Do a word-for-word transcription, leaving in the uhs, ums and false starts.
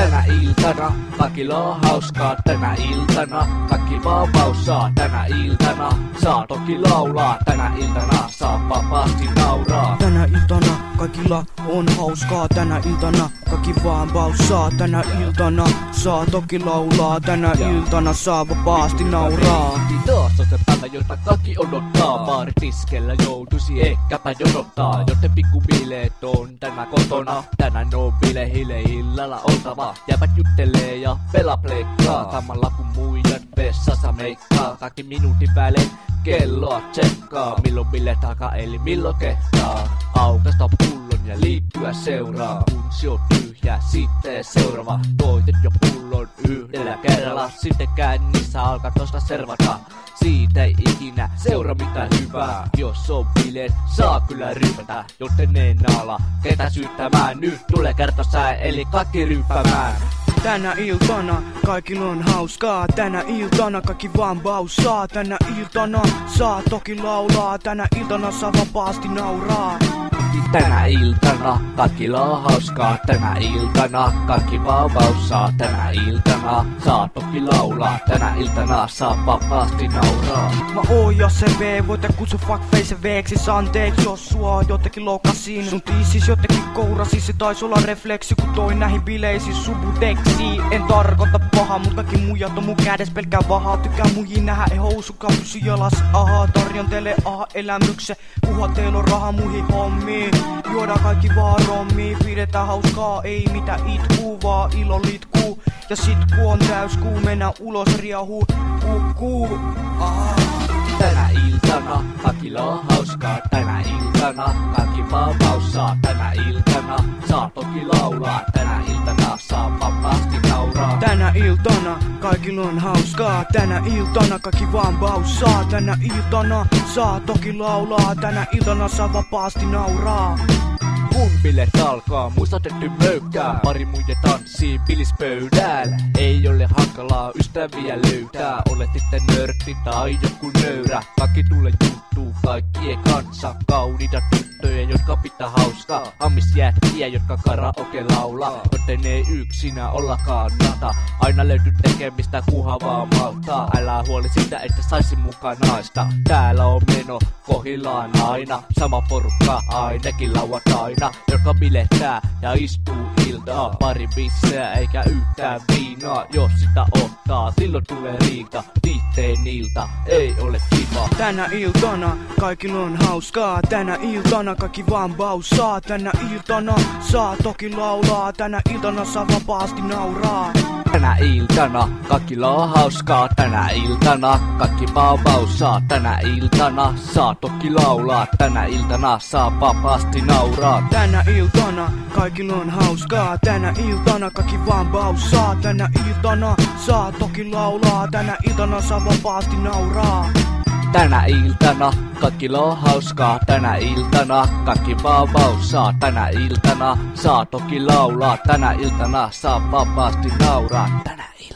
Tänä iltana kaikilla on hauskaa. Tänä iltana kaikki vapaus saa. Tänä iltana saa toki laulaa. Tänä iltana saa vapaasti nauraa. Tänä iltana kaikilla on hauskaa. Tänä iltana kaikki vapaus saa. Tänä iltana saa toki laulaa. Tänä iltana saa vapaasti nauraa. Taas on se päivä, jota kaikki odottaa. Baaritiskellä joutuisi ehkäpä jonottaa. Joten pikkubileet on tänä kotona. Tänään on bilehille illalla oltava. Jäävät juttelee ja pelaa pleikkaa. Samalla kun muijat vessassa meikkaa. Kaikki minuutin välein kelloa tsekkaa. Milloin bileet alkaa eli milloin kehtaa. Aukasta pullon ja liittyä seuraa. Kun se on tyhjä, sitten seuraava. Toitet jo pullon yhdellä kerralla. Sitten kännissä alkaa tosta servata. Siitä ei ikinä seura mitään hyvää. Jos on bileet, saa kyllä rypätä. Joten en ala ketä syyttämään. Nyt tulee kertosää eli kaikki ryppäämään. Tänä iltana kaikilla on hauskaa. Tänä iltana kaikki vaan baussaa. Tänä iltana saa toki laulaa. Tänä iltana saa vapaasti nauraa. Tänä iltana kaikilla on hauskaa. Tänä iltana kaikki vapaus saa. Tänä iltana saa toki laulaa. Tänä iltana saa vapaasti nauraa. Mä oon jo se V, voitte kutsua fuckface veeksis. Anteeksi jos sua jotenkin loukasin. Sun tiisis jotenkin kourasi, se taisi olla refleksi. Kun toin näihin bileisiin subuteksi. En tarkoita paha, mut kaikki muijat on mun kädes pelkää vahaa. Tykkää muihin nähdä, ei housukaan pysy jalas. Ahaa, tarjon teille aha elämyksen. Kuha teillä on raha muihin hommiin. Juodaan kaikki vaan rommii, pidetään hauskaa, ei mitä itkuu, vaan ilo litkuu. Ja sit ku on täyskuu, mennään ulos riahuu, kukkuu. Ah. Tänä iltana kaikilla on hauskaa. Tänä iltana kaikki vapaus saa. Tänä iltana saa toki laulaa. Tänä iltana saa vapaasti nauraa. Tänä iltana kaikilla on hauskaa. Tänä iltana kaikki vaan baussaa. Tänä iltana saa toki laulaa. Tänä iltana saa vapaasti nauraa. Kun bileet alkaa, muista tehty möykkää. Pari muija tanssii pilispöydällä. Ei ole hankalaa ystäviä löytää. Olet sitten nörtti tai joku nöyrä. Kaikki tulee juttuu kaikkien kanssa. Kauniita tyttöjä, jotka pitää hauskaa. Ammisjättiä, jotka karaoke laulaa. Joten ei yksinä olla kannata. Aina löytyy tekemistä kuha vaan maltaa. Älä huoli siitä, että saisi mukaan naista. Täällä on meno kohillaan aina. Sama porukka ainakin lauantaina. Joka bilettää ja istuu iltaa. Pari bisseä eikä yhtään viinaa. Jos sitä ottaa, silloin tulee riita. Viitteen ilta ei ole kiva. Tänä iltana kaikilla on hauskaa. Tänä iltana kaikki vaan baussaa. Tänä iltana saa toki laulaa. Tänä iltana saa vapaasti nauraa. Tänä iltana kaikilla on hauskaa. Tänä iltana kaikki vapaus saa. Tänä iltana saa toki laulaa. Tänä iltana saa vapaasti nauraa. Tänä iltana kaikilla on hauskaa. Tänä iltana kaikki vaan baussaa. Tänä iltana saa toki laulaa. Tänä iltana saa vapaasti nauraa. Tänä iltana kaikilla on hauskaa. Tänä iltana kaikki vapaus saa. Tänä iltana saa toki laulaa. Tänä iltana saa vapaasti nauraa. Tänä iltana.